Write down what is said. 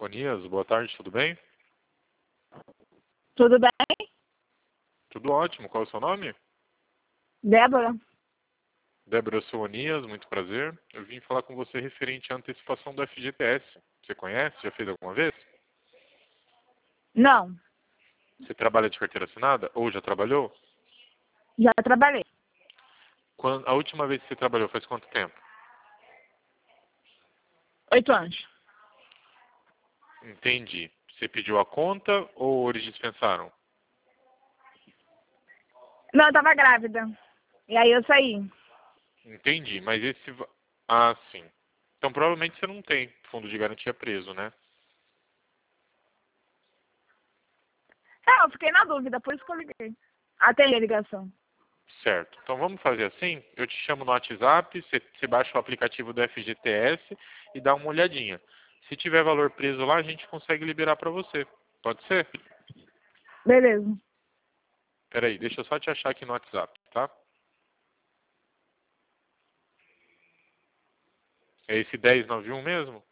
Onias, boa tarde, tudo bem? Tudo bem? Tudo ótimo, qual é o seu nome? Débora? Débora, eu sou Onias, muito prazer. Eu vim falar com você referente à antecipação do FGTS. Você conhece? Já fez alguma vez? Não, Você trabalha de carteira assinada ou já trabalhou? já trabalhei. A última vez que você trabalhou faz quanto tempo? 8 anos. Entendi. Você pediu a conta ou eles dispensaram? Não, eu tava grávida. E aí eu saí. Entendi, mas esse... Ah, sim. Então provavelmente você não tem fundo de garantia preso, né? Eu fiquei na dúvida, por isso que eu liguei. Atendi a ligação. Certo. Então vamos fazer assim? Eu te chamo no WhatsApp, você baixa o aplicativo do FGTS e dá uma olhadinha. Se tiver valor preso lá, a gente consegue liberar para você. Pode ser? Beleza. Peraí, deixa eu só te achar aqui no WhatsApp, tá? É esse 1091 mesmo?